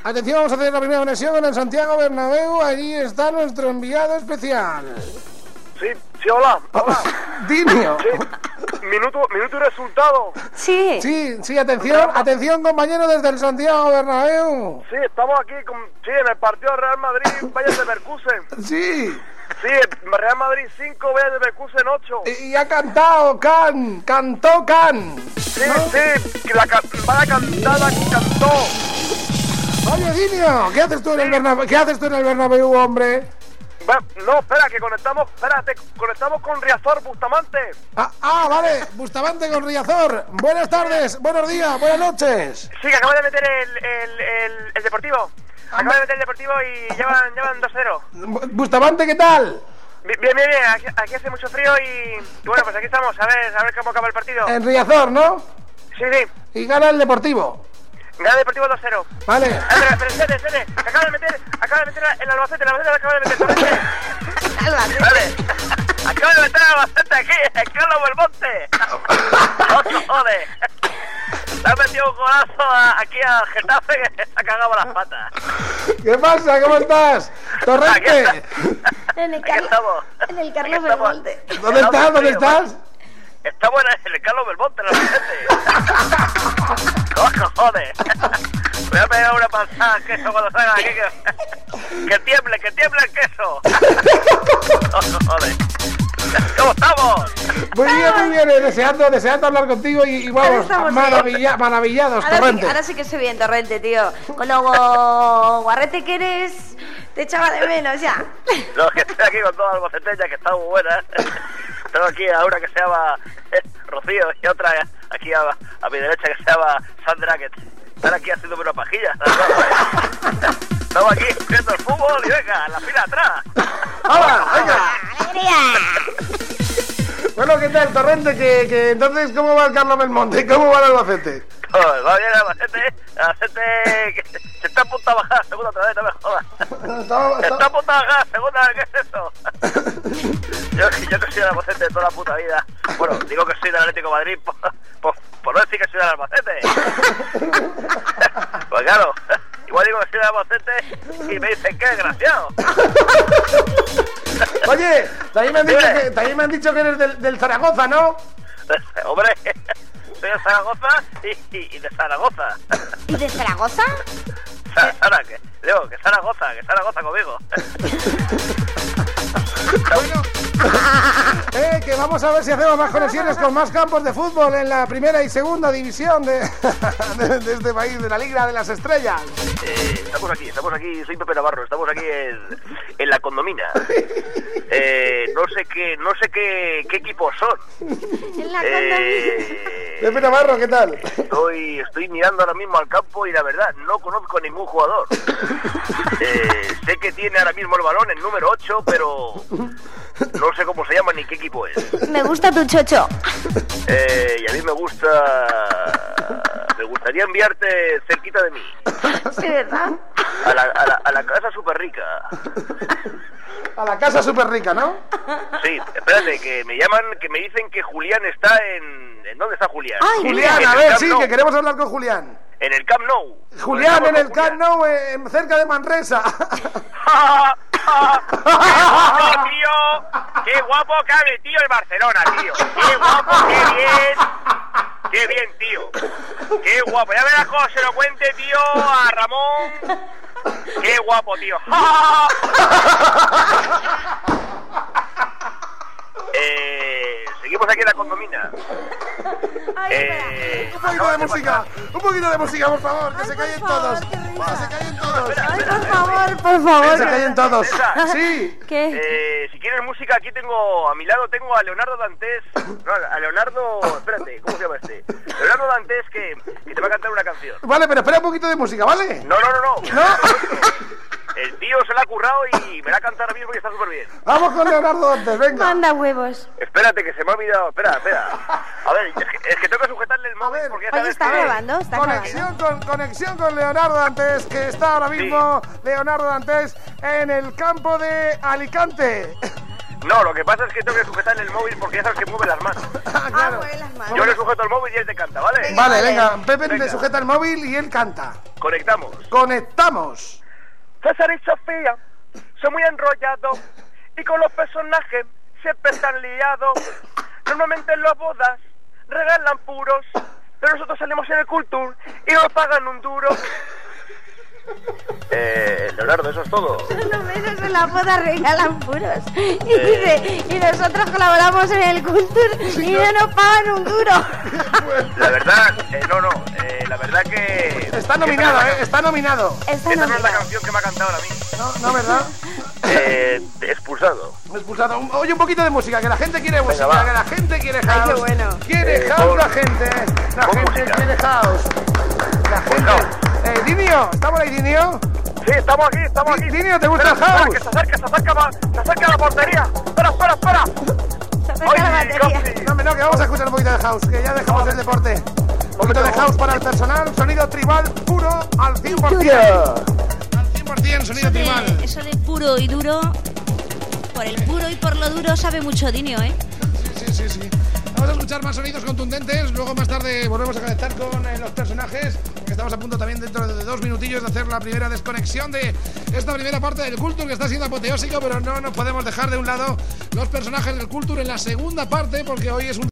Atención, vamos a hacer la primera conexión en el Santiago Bernabéu. Allí está nuestro enviado especial. Sí, hola. Dimio. Sí. Minuto y resultado. Sí, atención, compañero, desde el Santiago Bernabéu. Sí, estamos aquí en el partido Real Madrid, Bayern Leverkusen. Sí. Sí, Real Madrid 5, Bayern Leverkusen 8. Y ha cantado cantó Can. Sí, que vaya cantada cantó. Oye, Dimio, ¿qué haces tú en el Bernabéu, hombre? No, espera, que conectamos con Riazor Bustamante. Vale, Bustamante con Riazor. Buenas tardes, buenos días, buenas noches. Sí, que acaba de meter el Deportivo. Acaba de meter el Deportivo y llevan 2-0. Bustamante, ¿qué tal? Bien, aquí hace mucho frío y bueno, pues aquí estamos, a ver cómo acaba el partido. En Riazor, ¿no? Sí. Y gana el Deportivo. Gana el Deportivo 2-0. Vale. Pero espérate, acaba de meter el Albacete acaba de meter Torrente. Vale. Acaba de meter el Albacete aquí, el Carlos Belmonte. Joder. Le ha metido un golazo aquí al Getafe que se ha cagado las patas. ¿Qué pasa? ¿Cómo estás? Torrente. En el Carlos Belmonte. ¿Dónde estás? Estamos en el Carlos Belmonte, en el Albacete. Joder. Voy a pegar una pasada al queso cuando salga aquí. Que tiemble el queso. Joder. ¿Cómo estamos? Muy bien, deseando hablar contigo y vamos, maravillados, Torrente. Ahora sí que estoy bien, Torrente, tío. Con lo guarrete que eres, te echaba de menos ya. No, que estoy aquí con todas las bocetellas que están muy buenas. Tengo aquí a una que se llama Rocío y otra aquí a mi derecha que se llama Sandra, que están aquí haciéndome una pajilla. Estamos aquí viendo el fútbol y venga, la fila atrás. ¡Hala, venga! ¡Alegría! Bueno, ¿qué tal, Torrente? Que entonces, ¿cómo va el Carlos Belmonte? ¿Cómo va el Albacete? Va bien el Albacete que se está a punto de bajar segunda otra vez, no me jodas. Está a punto de bajar segunda, ¿qué es eso? Yo que soy el Albacete de toda la puta vida. Bueno, digo que soy del Atlético de Madrid por no decir que soy del Albacete. Pues claro, igual digo que soy del Albacete y me dicen que desgraciado. Oye, también me han dicho que eres del Zaragoza, ¿no? Hombre, soy de Zaragoza y de Zaragoza. ¿Y de Zaragoza? Sara, que Zaragoza conmigo. Bueno, que vamos a ver si hacemos más conexiones con más campos de fútbol en la primera y segunda división de este país, de la Liga de las Estrellas. Estamos aquí, soy Pepe Navarro, estamos aquí en la condomina. No sé qué equipos son. En la condomina. Pepe Navarro, ¿qué tal? Estoy mirando ahora mismo al campo y la verdad, no conozco a ningún jugador. Sé que tiene ahora mismo el balón, el número 8, pero no sé cómo se llama ni qué equipo es. Me gusta tu chocho. Y a mí me gustaría enviarte cerquita de mí. Sí, ¿verdad? A la casa súper rica. A la casa súper rica, ¿no? Sí, espérate, que me llaman, que me dicen que Julián está ¿en dónde está Julián? Ay, Julián, a ver, sí, que queremos hablar con Julián. En el Camp Nou. Julián, en el Camp Nou, cerca de Manresa. ¡Qué guapo cabe, tío, el Barcelona, tío! ¡Qué guapo, qué bien! ¡Qué bien, tío! ¡Qué guapo! Ya verás cómo se lo cuente, tío, a Ramón. ¡Qué guapo, tío! Seguimos aquí en la condomina. Un poquito de música, por favor, que se callen todos. Que se callen todos. Ay, por favor. Que se callen todos. Sí. ¿Qué? Si quieres música, aquí a mi lado tengo a Leonardo Dantes. No, a Leonardo, espérate, ¿cómo se llama este? Leonardo Dantes que te va a cantar una canción. Vale, pero espera un poquito de música, ¿vale? No. El tío se la ha currado y me la ha cantado ahora mismo y está súper bien. Vamos con Leonardo Dantes, venga. Manda huevos. Espérate, que se me ha olvidado. Espera. A ver, es que tengo que sujetarle el móvil porque ya Oye, sabes está que... grabando, está grabando. Conexión con Leonardo Dantes, que está ahora mismo, sí. Leonardo Dantes, en el campo de Alicante. No, lo que pasa es que tengo que sujetar el móvil porque ya sabes que mueve las manos. Claro. Mueve las manos. Yo le sujeto el móvil y él te canta, ¿vale? Venga, Pepe le sujeta el móvil y él canta. Conectamos. César y Sofía son muy enrollados y con los personajes siempre están liados. Normalmente en las bodas regalan puros, pero nosotros salimos en el Culture y nos pagan un duro. Leonardo, eso es todo. Los meses en la boda regalan puros. Y dice, y nosotros colaboramos en el Culture y no nos pagan un duro. La verdad, la verdad que... Está nominado, está nominado. Esta no es la canción que me ha cantado ahora mismo. No, ¿verdad? Expulsado. Oye, un poquito de música, que la gente quiere música, va. que la gente quiere house. Ay, qué bueno. Quiere house la gente. La gente música. quiere house. La gente... Dinio, ¿estamos ahí, Dinio? Sí, estamos aquí. Dinio, ¿te gusta el house? Que se acerca a la portería. Espera. Se acerca la batería. No, que vamos a escuchar un poquito de house, que ya dejamos el deporte. Un poquito de house para el personal, sonido tribal puro al 100%. Al 100% sonido tribal. Eso de puro y duro, por el puro y por lo duro sabe mucho Dinio, ¿eh? Sí. Vamos a escuchar más sonidos contundentes. Luego más tarde volvemos a conectar con los personajes, que estamos a punto también dentro de 2 minutillos de hacer la primera desconexión de esta primera parte del Culture, que está siendo apoteósico, pero no nos podemos dejar de un lado los personajes del Culture en la segunda parte, porque hoy es un